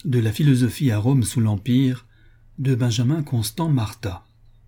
De la philosophie à Rome sous l'Empire, de Benjamin Constant Martha.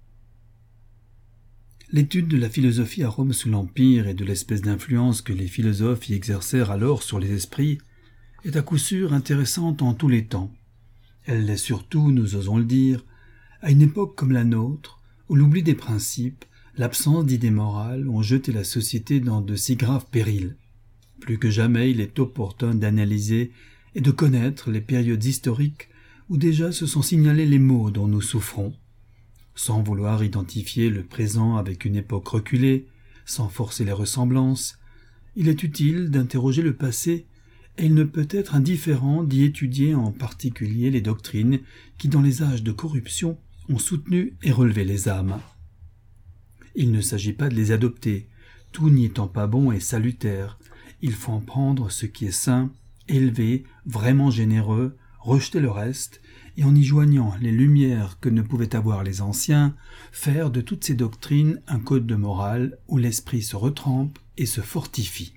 L'étude de la philosophie à Rome sous l'Empire et de l'espèce d'influence que les philosophes y exercèrent alors sur les esprits est à coup sûr intéressante en tous les temps. Elle l'est surtout, nous osons le dire, à une époque comme la nôtre, où l'oubli des principes, l'absence d'idées morales ont jeté la société dans de si graves périls. Plus que jamais, il est opportun d'analyser et de connaître les périodes historiques où déjà se sont signalés les maux dont nous souffrons. Sans vouloir identifier le présent avec une époque reculée, sans forcer les ressemblances, il est utile d'interroger le passé et il ne peut être indifférent d'y étudier en particulier les doctrines qui, dans les âges de corruption, ont soutenu et relevé les âmes. Il ne s'agit pas de les adopter, tout n'y étant pas bon et salutaire. Il faut en prendre ce qui est sain, élevé, vraiment généreux, rejeter le reste, et en y joignant les lumières que ne pouvaient avoir les anciens, faire de toutes ces doctrines un code de morale où l'esprit se retrempe et se fortifie.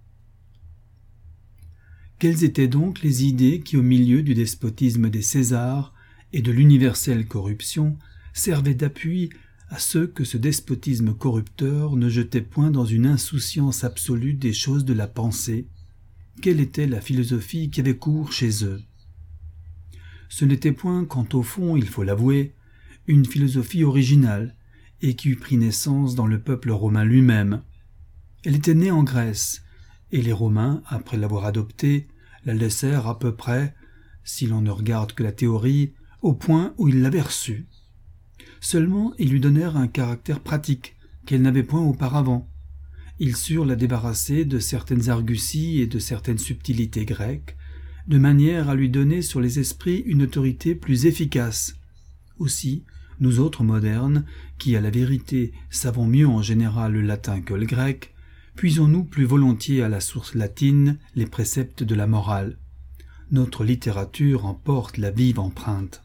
Quelles étaient donc les idées qui, au milieu du despotisme des Césars et de l'universelle corruption, servaient d'appui à ceux que ce despotisme corrupteur ne jetait point dans une insouciance absolue des choses de la pensée? Quelle était la philosophie qui avait cours chez eux? Ce n'était point, quant au fond, il faut l'avouer, une philosophie originale et qui eût pris naissance dans le peuple romain lui-même. Elle était née en Grèce, et les Romains, après l'avoir adoptée, la laissèrent à peu près, si l'on ne regarde que la théorie, au point où ils l'avaient reçue. Seulement, ils lui donnèrent un caractère pratique qu'elle n'avait point auparavant. Ils surent la débarrasser de certaines arguties et de certaines subtilités grecques, de manière à lui donner sur les esprits une autorité plus efficace. Aussi, nous autres modernes, qui à la vérité savons mieux en général le latin que le grec, puisons-nous plus volontiers à la source latine les préceptes de la morale. Notre littérature en porte la vive empreinte.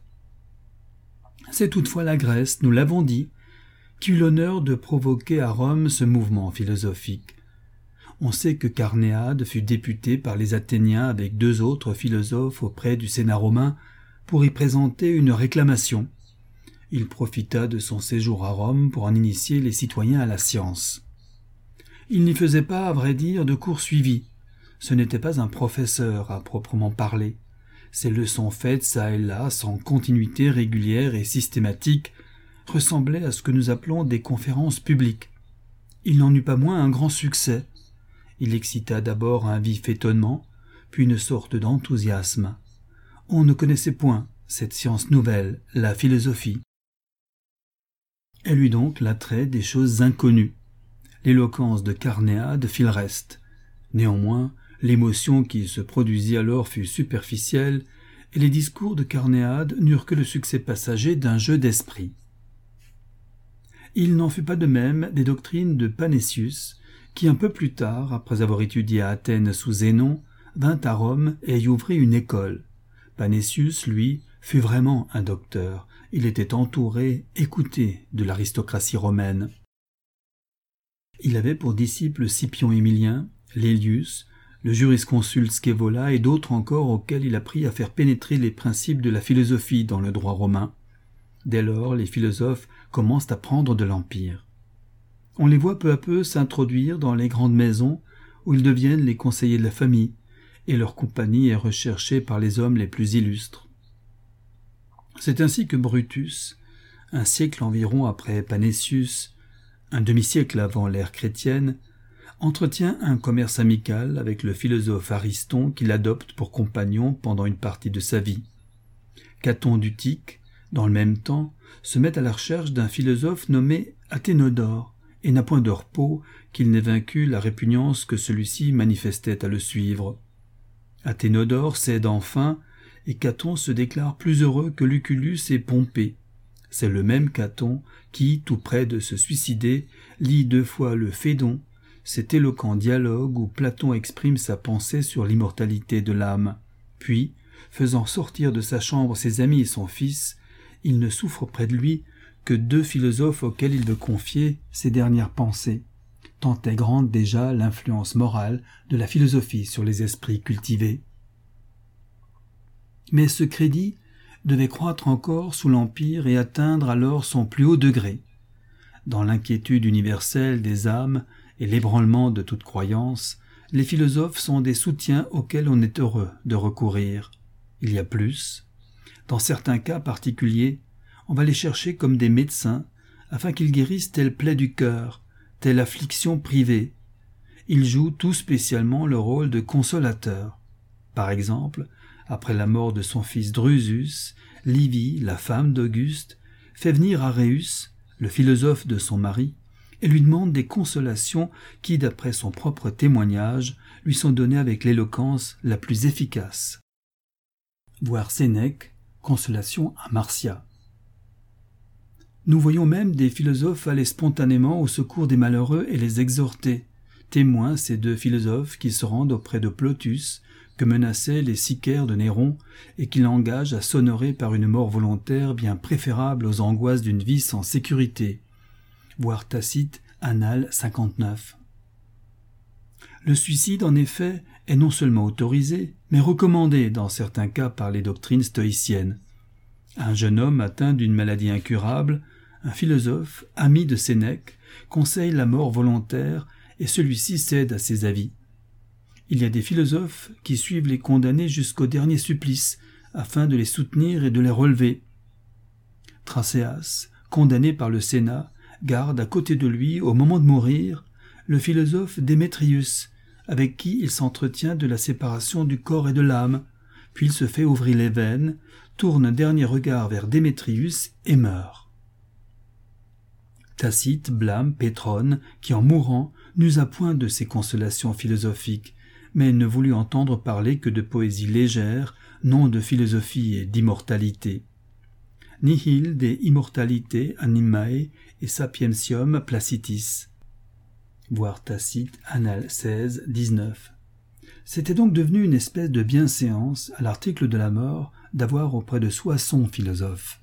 C'est toutefois la Grèce, nous l'avons dit, qui eut l'honneur de provoquer à Rome ce mouvement philosophique. On sait que Carnéade fut député par les Athéniens avec 2 autres philosophes auprès du Sénat romain pour y présenter une réclamation. Il profita de son séjour à Rome pour en initier les citoyens à la science. Il n'y faisait pas, à vrai dire, de cours suivis. Ce n'était pas un professeur à proprement parler. Ces leçons faites çà et là, sans continuité régulière et systématique, ressemblaient à ce que nous appelons des conférences publiques. Il n'en eut pas moins un grand succès. Il excita d'abord un vif étonnement, puis une sorte d'enthousiasme. On ne connaissait point cette science nouvelle, la philosophie. Elle eut donc l'attrait des choses inconnues. L'éloquence de Carnéade fit le reste. Néanmoins, l'émotion qui se produisit alors fut superficielle, et les discours de Carnéade n'eurent que le succès passager d'un jeu d'esprit. Il n'en fut pas de même des doctrines de Panétius, qui un peu plus tard, après avoir étudié à Athènes sous Zénon, vint à Rome et y ouvrit une école. Panétius, lui, fut vraiment un docteur. Il était entouré, écouté de l'aristocratie romaine. Il avait pour disciples Scipion Émilien, Lélius, le jurisconsulte Scaevola et d'autres encore auxquels il apprit à faire pénétrer les principes de la philosophie dans le droit romain. Dès lors, les philosophes commencent à prendre de l'empire. On les voit peu à peu s'introduire dans les grandes maisons où ils deviennent les conseillers de la famille, et leur compagnie est recherchée par les hommes les plus illustres. C'est ainsi que Brutus, un siècle environ après Panétius, un demi-siècle avant l'ère chrétienne, entretient un commerce amical avec le philosophe Ariston qu'il adopte pour compagnon pendant une partie de sa vie. Caton d'Utique, dans le même temps, se met à la recherche d'un philosophe nommé Athénodore, et n'a point de repos qu'il n'ait vaincu la répugnance que celui-ci manifestait à le suivre. Athénodore cède enfin, et Caton se déclare plus heureux que Lucullus et Pompée. C'est le même Caton qui, tout près de se suicider, lit 2 fois le Phédon, cet éloquent dialogue où Platon exprime sa pensée sur l'immortalité de l'âme. Puis, faisant sortir de sa chambre ses amis et son fils, il ne souffre près de lui que 2 philosophes auxquels il veut confier ses dernières pensées, tant est grande déjà l'influence morale de la philosophie sur les esprits cultivés. Mais ce crédit devait croître encore sous l'Empire et atteindre alors son plus haut degré. Dans l'inquiétude universelle des âmes et l'ébranlement de toute croyance, les philosophes sont des soutiens auxquels on est heureux de recourir. Il y a plus. Dans certains cas particuliers, on va les chercher comme des médecins afin qu'ils guérissent telle plaie du cœur, telle affliction privée. Ils jouent tout spécialement le rôle de consolateurs. Par exemple, après la mort de son fils Drusus, Livie, la femme d'Auguste, fait venir Aréus, le philosophe de son mari, et lui demande des consolations qui, d'après son propre témoignage, lui sont données avec l'éloquence la plus efficace. Voir Sénèque, Consolation à Marcia. Nous voyons même des philosophes aller spontanément au secours des malheureux et les exhorter, témoins ces deux philosophes qui se rendent auprès de Plotus, que menaçaient les sicaires de Néron, et qui l'engagent à s'honorer par une mort volontaire bien préférable aux angoisses d'une vie sans sécurité. Voir Tacite, Annales 59. Le suicide, en effet, est non seulement autorisé, mais recommandé dans certains cas par les doctrines stoïciennes. Un jeune homme atteint d'une maladie incurable, un philosophe, ami de Sénèque, conseille la mort volontaire et celui-ci cède à ses avis. Il y a des philosophes qui suivent les condamnés jusqu'au dernier supplice, afin de les soutenir et de les relever. Tracéas, condamné par le Sénat, garde à côté de lui, au moment de mourir, le philosophe Démétrius, avec qui il s'entretient de la séparation du corps et de l'âme, puis il se fait ouvrir les veines, tourne un dernier regard vers Démétrius et meurt. Tacite blâme Pétrone, qui en mourant n'usa point de ses consolations philosophiques, mais ne voulut entendre parler que de poésie légère, non de philosophie et d'immortalité. Nihil de immortalite animae et sapientium placitis. Voir Tacite, Annales 16, 19. C'était donc devenu une espèce de bienséance, à l'article de la mort, d'avoir auprès de soi son philosophe.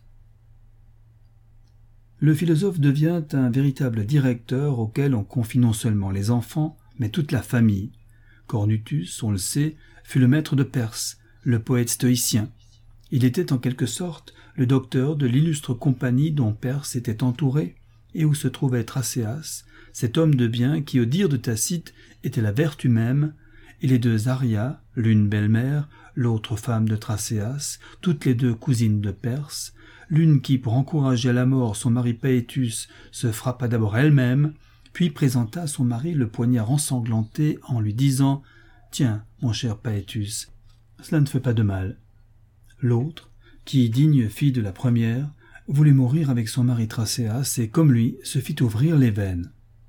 Le philosophe devient un véritable directeur auquel on confie non seulement les enfants, mais toute la famille. Cornutus, on le sait, fut le maître de Perse, le poète stoïcien. Il était en quelque sorte le docteur de l'illustre compagnie dont Perse était entourée, et où se trouvait Tracéas, cet homme de bien qui, au dire de Tacite, était la vertu même, et les deux Arias, l'une belle-mère, l'autre femme de Tracéas, toutes les deux cousines de Perse, l'une qui, pour encourager à la mort son mari Paetus, se frappa d'abord elle-même, puis présenta à son mari le poignard ensanglanté en lui disant « Tiens, mon cher Paetus, cela ne fait pas de mal. » L'autre, qui, digne fille de la première, voulait mourir avec son mari Tracéas et, comme lui, se fit ouvrir les veines.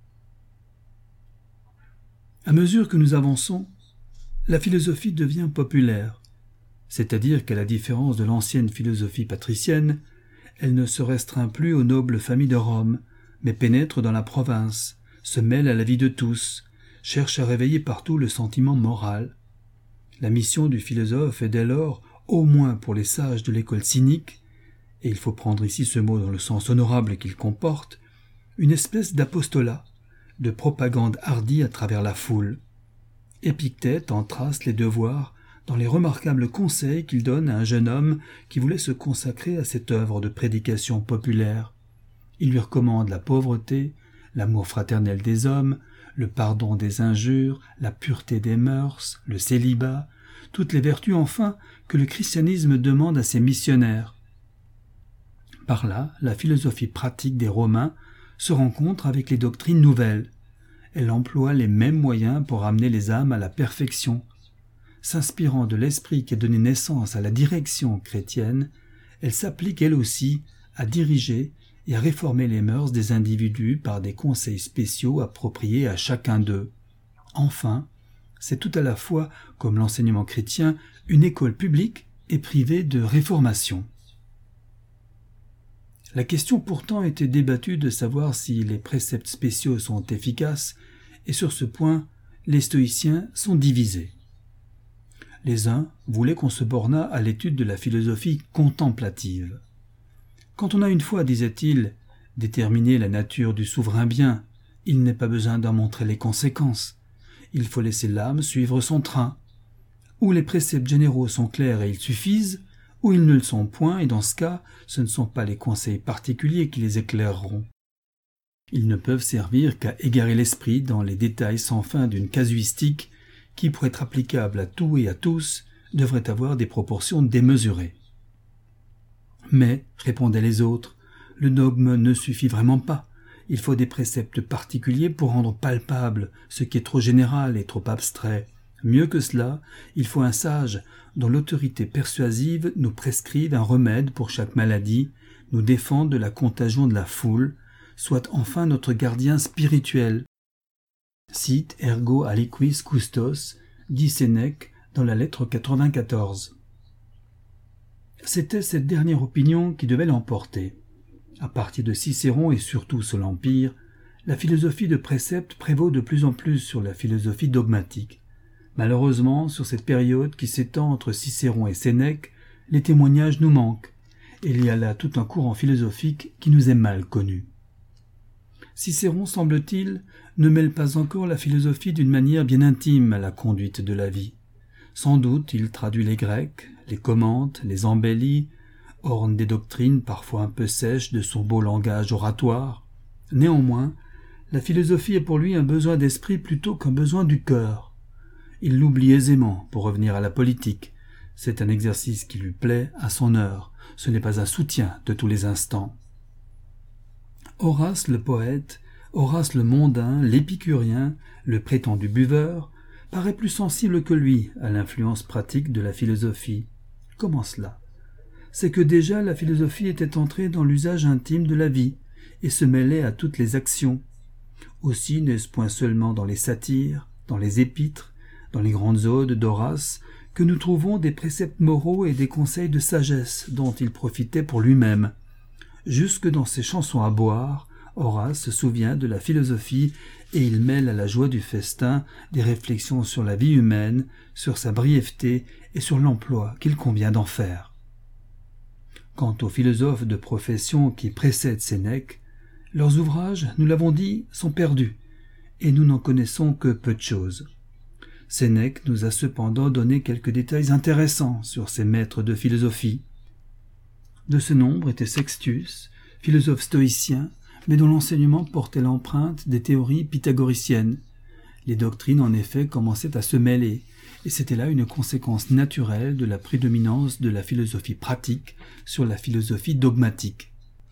À mesure que nous avançons, la philosophie devient populaire, c'est-à-dire qu'à la différence de l'ancienne philosophie patricienne, elle ne se restreint plus aux nobles familles de Rome, mais pénètre dans la province, se mêle à la vie de tous, cherche à réveiller partout le sentiment moral. La mission du philosophe est dès lors, au moins pour les sages de l'école cynique, et il faut prendre ici ce mot dans le sens honorable qu'il comporte, une espèce d'apostolat, de propagande hardie à travers la foule. Épictète en trace les devoirs dans les remarquables conseils qu'il donne à un jeune homme qui voulait se consacrer à cette œuvre de prédication populaire. Il lui recommande la pauvreté, l'amour fraternel des hommes, le pardon des injures, la pureté des mœurs, le célibat, toutes les vertus enfin que le christianisme demande à ses missionnaires. Par là, la philosophie pratique des Romains se rencontre avec les doctrines nouvelles. Elle emploie les mêmes moyens pour amener les âmes à la perfection. S'inspirant de l'esprit qui a donné naissance à la direction chrétienne, elle s'applique elle aussi à diriger et à réformer les mœurs des individus par des conseils spéciaux appropriés à chacun d'eux. Enfin, c'est tout à la fois, comme l'enseignement chrétien, une école publique et privée de réformation. La question pourtant était débattue de savoir si les préceptes spéciaux sont efficaces, et sur ce point, les stoïciens sont divisés. Les uns voulaient qu'on se bornât à l'étude de la philosophie contemplative. Quand on a une fois, disait-il, déterminé la nature du souverain bien, il n'est pas besoin d'en montrer les conséquences. Il faut laisser l'âme suivre son train. ou les préceptes généraux sont clairs et ils suffisent, ou ils ne le sont point, et dans ce cas, ce ne sont pas les conseils particuliers qui les éclaireront. Ils ne peuvent servir qu'à égarer l'esprit dans les détails sans fin d'une casuistique qui, pour être applicable à tout et à tous, devrait avoir des proportions démesurées. Mais, répondaient les autres, le dogme ne suffit vraiment pas. Il faut des préceptes particuliers pour rendre palpable ce qui est trop général et trop abstrait. Mieux que cela, il faut un sage dont l'autorité persuasive nous prescrive un remède pour chaque maladie, nous défende de la contagion de la foule, soit enfin notre gardien spirituel. Sit ergo aliquis custos, dit Sénèque dans la lettre 94. C'était cette dernière opinion qui devait l'emporter. À partir de Cicéron et surtout sous l'Empire, la philosophie de précepte prévaut de plus en plus sur la philosophie dogmatique. Malheureusement, sur cette période qui s'étend entre Cicéron et Sénèque, les témoignages nous manquent, et il y a là tout un courant philosophique qui nous est mal connu. Cicéron, semble-t-il, ne mêle pas encore la philosophie d'une manière bien intime à la conduite de la vie. Sans doute il traduit les Grecs, les commente, les embellit, orne des doctrines parfois un peu sèches de son beau langage oratoire. Néanmoins, la philosophie est pour lui un besoin d'esprit plutôt qu'un besoin du cœur. Il l'oublie aisément pour revenir à la politique. C'est un exercice qui lui plaît à son heure. Ce n'est pas un soutien de tous les instants. Horace le poète, Horace le mondain, l'épicurien, le prétendu buveur, paraît plus sensible que lui à l'influence pratique de la philosophie. Comment cela ? C'est que déjà la philosophie était entrée dans l'usage intime de la vie et se mêlait à toutes les actions. Aussi n'est-ce point seulement dans les satires, dans les épîtres, dans les grandes odes d'Horace, que nous trouvons des préceptes moraux et des conseils de sagesse dont il profitait pour lui-même. Jusque dans ses chansons à boire, Horace se souvient de la philosophie et il mêle à la joie du festin des réflexions sur la vie humaine, sur sa brièveté et sur l'emploi qu'il convient d'en faire. Quant aux philosophes de profession qui précèdent Sénèque, leurs ouvrages, nous l'avons dit, sont perdus, et nous n'en connaissons que peu de choses. Sénèque nous a cependant donné quelques détails intéressants sur ses maîtres de philosophie. De ce nombre était Sextius, philosophe stoïcien, mais dont l'enseignement portait l'empreinte des théories pythagoriciennes. Les doctrines, en effet, commençaient à se mêler, et c'était là une conséquence naturelle de la prédominance de la philosophie pratique sur la philosophie dogmatique.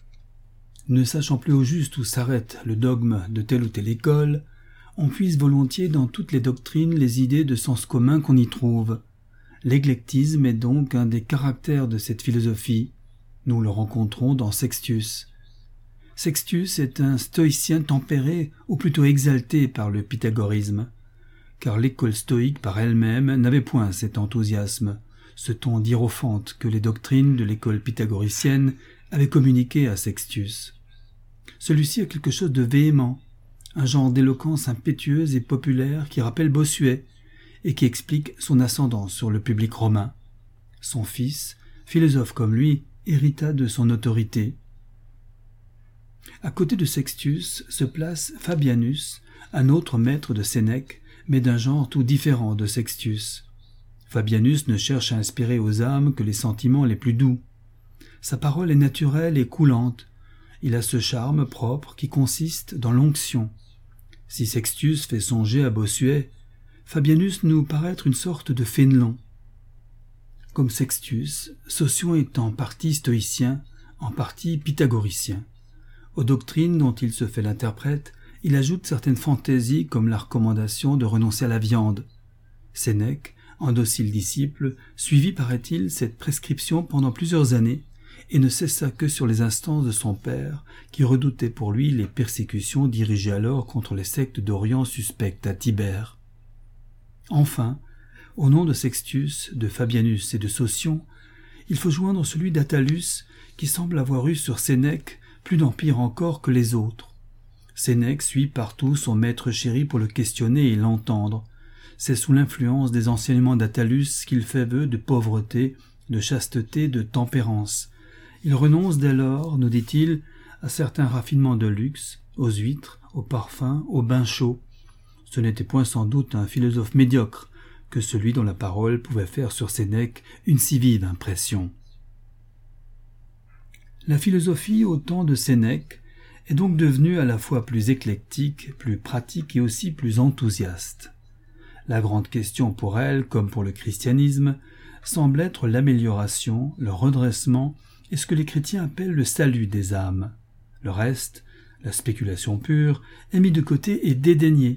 Ne sachant plus au juste où s'arrête le dogme de telle ou telle école, on puise volontiers dans toutes les doctrines les idées de sens commun qu'on y trouve. L'éclectisme est donc un des caractères de cette philosophie. Nous le rencontrons dans Sextius. Sextius est un stoïcien tempéré, ou plutôt exalté par le pythagorisme, car l'école stoïque par elle-même n'avait point cet enthousiasme, ce ton d'hiérophante que les doctrines de l'école pythagoricienne avaient communiqué à Sextius. Celui-ci a quelque chose de véhément, un genre d'éloquence impétueuse et populaire qui rappelle Bossuet et qui explique son ascendance sur le public romain. Son fils, philosophe comme lui, hérita de son autorité. À côté de Sextius se place Fabianus, un autre maître de Sénèque, mais d'un genre tout différent de Sextius. Fabianus ne cherche à inspirer aux âmes que les sentiments les plus doux. Sa parole est naturelle et coulante. Il a ce charme propre qui consiste dans l'onction. Si Sextius fait songer à Bossuet, Fabianus nous paraît être une sorte de Fénelon. Comme Sextius, Sosion est en partie stoïcien, en partie pythagoricien. Aux doctrines dont il se fait l'interprète, il ajoute certaines fantaisies comme la recommandation de renoncer à la viande. Sénèque, un docile disciple, suivit, paraît-il, cette prescription pendant plusieurs années et ne cessa que sur les instances de son père, qui redoutait pour lui les persécutions dirigées alors contre les sectes d'Orient suspectes à Tibère. Enfin, au nom de Sextius, de Fabianus et de Sosion, il faut joindre celui d'Attalus, qui semble avoir eu sur Sénèque plus d'empire encore que les autres. Sénèque suit partout son maître chéri pour le questionner et l'entendre. C'est sous l'influence des enseignements d'Attalus qu'il fait vœu de pauvreté, de chasteté, de tempérance. Il renonce dès lors, nous dit-il, à certains raffinements de luxe, aux huîtres, aux parfums, aux bains chauds. Ce n'était point sans doute un philosophe médiocre que celui dont la parole pouvait faire sur Sénèque une si vive impression. La philosophie au temps de Sénèque est donc devenue à la fois plus éclectique, plus pratique et aussi plus enthousiaste. La grande question pour elle, comme pour le christianisme, semble être l'amélioration, le redressement et ce que les chrétiens appellent le salut des âmes. Le reste, la spéculation pure, est mis de côté et dédaigné.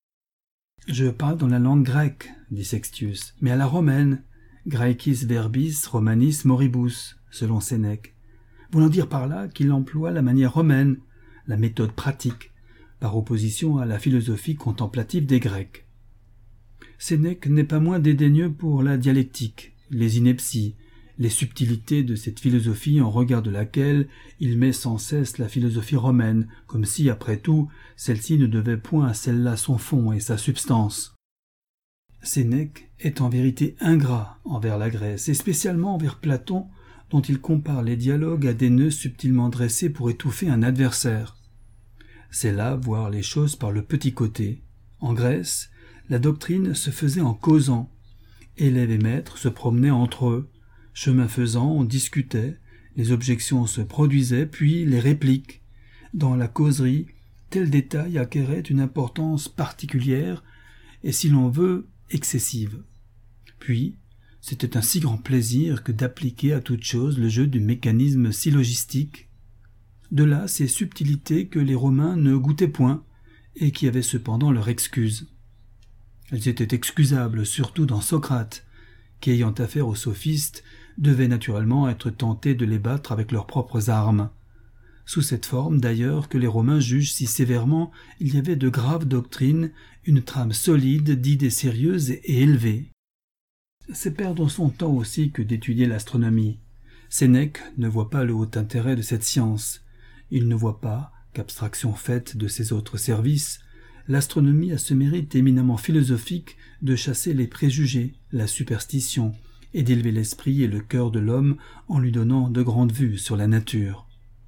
Je parle dans la langue grecque, dit Sextius, mais à la romaine, Graecis verbis Romanis moribus, selon Sénèque, voulant dire par là qu'il emploie la manière romaine, la méthode pratique, par opposition à la philosophie contemplative des Grecs. Sénèque n'est pas moins dédaigneux pour la dialectique, les inepties, les subtilités de cette philosophie en regard de laquelle il met sans cesse la philosophie romaine, comme si, après tout, celle-ci ne devait point à celle-là son fond et sa substance. Sénèque est en vérité ingrat envers la Grèce, et spécialement envers Platon, dont il compare les dialogues à des nœuds subtilement dressés pour étouffer un adversaire. C'est là voir les choses par le petit côté. En Grèce, la doctrine se faisait en causant. Élèves et maîtres se promenaient entre eux. Chemin faisant, on discutait, les objections se produisaient, puis les répliques. Dans la causerie, tel détail acquérait une importance particulière et, si l'on veut, excessive. Puis, c'était un si grand plaisir que d'appliquer à toute chose le jeu du mécanisme syllogistique. De là ces subtilités que les Romains ne goûtaient point et qui avaient cependant leur excuse. Elles étaient excusables, surtout dans Socrate, qui, ayant affaire aux sophistes, devait naturellement être tenté de les battre avec leurs propres armes. Sous cette forme, d'ailleurs, que les Romains jugent si sévèrement, il y avait de graves doctrines, une trame solide, d'idées sérieuses et élevées. C'est perdre son temps aussi que d'étudier l'astronomie. Sénèque ne voit pas le haut intérêt de cette science. Il ne voit pas, qu'abstraction faite de ses autres services, l'astronomie a ce mérite éminemment philosophique de chasser les préjugés, la superstition, et d'élever l'esprit et le cœur de l'homme en lui donnant de grandes vues sur la nature.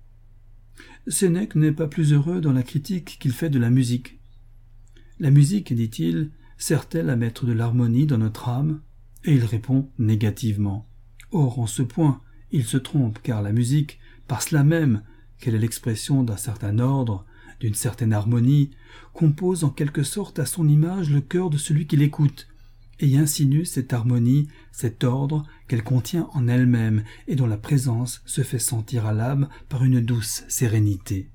Sénèque n'est pas plus heureux dans la critique qu'il fait de la musique. La musique, dit-il, sert-elle à mettre de l'harmonie dans notre âme ? Et il répond négativement. Or, en ce point, il se trompe, car la musique, par cela même qu'elle est l'expression d'un certain ordre, d'une certaine harmonie, compose en quelque sorte à son image le cœur de celui qui l'écoute, et y insinue cette harmonie, cet ordre qu'elle contient en elle-même et dont la présence se fait sentir à l'âme par une douce sérénité.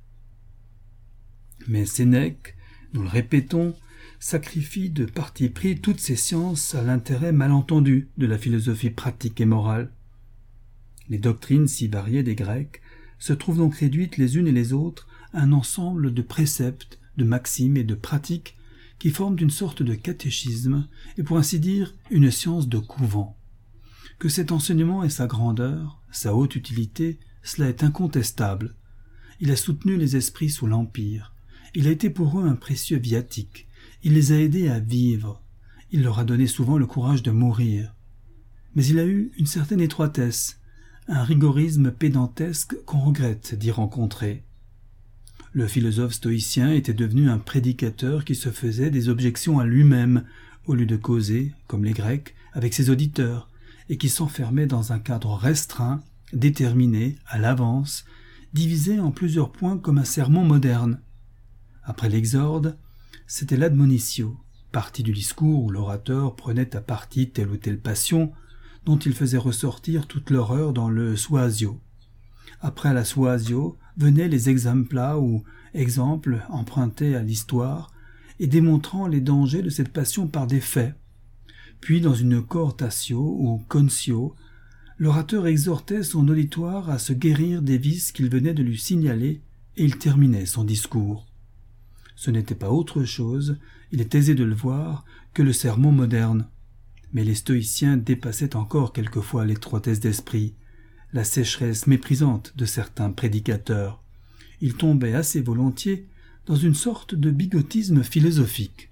Mais Sénèque, nous le répétons, sacrifie de parti pris toutes ces sciences à l'intérêt mal entendu de la philosophie pratique et morale. Les doctrines si variées des Grecs se trouvent donc réduites les unes et les autres à un ensemble de préceptes, de maximes et de pratiques qui forment une sorte de catéchisme et pour ainsi dire une science de couvent. Que cet enseignement ait sa grandeur, sa haute utilité, cela est incontestable. Il a soutenu les esprits sous l'Empire. Il a été pour eux un précieux viatique. Il les a aidés à vivre. Il leur a donné souvent le courage de mourir. Mais il a eu une certaine étroitesse, un rigorisme pédantesque qu'on regrette d'y rencontrer. Le philosophe stoïcien était devenu un prédicateur qui se faisait des objections à lui-même, au lieu de causer, comme les Grecs, avec ses auditeurs, et qui s'enfermait dans un cadre restreint, déterminé, à l'avance, divisé en plusieurs points comme un sermon moderne. Après l'exorde, c'était l'admonitio, partie du discours où l'orateur prenait à partie telle ou telle passion, dont il faisait ressortir toute l'horreur dans le suasio. Après la suasio venaient les exempla ou exemples empruntés à l'histoire et démontrant les dangers de cette passion par des faits. Puis dans une cohortatio ou consio, l'orateur exhortait son auditoire à se guérir des vices qu'il venait de lui signaler et il terminait son discours. Ce n'était pas autre chose, il est aisé de le voir, que le sermon moderne. Mais les stoïciens dépassaient encore quelquefois l'étroitesse d'esprit, la sécheresse méprisante de certains prédicateurs. Ils tombaient assez volontiers dans une sorte de bigotisme philosophique.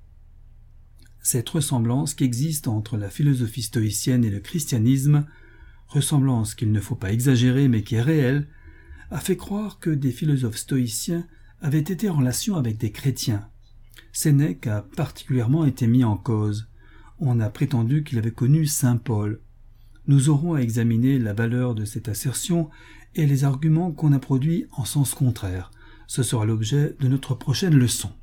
Cette ressemblance qui existe entre la philosophie stoïcienne et le christianisme, ressemblance qu'il ne faut pas exagérer mais qui est réelle, a fait croire que des philosophes stoïciens avaient été en relation avec des chrétiens. Sénèque a particulièrement été mis en cause. on a prétendu qu'il avait connu saint Paul. Nous aurons à examiner la valeur de cette assertion et les arguments qu'on a produits en sens contraire. Ce sera l'objet de notre prochaine leçon.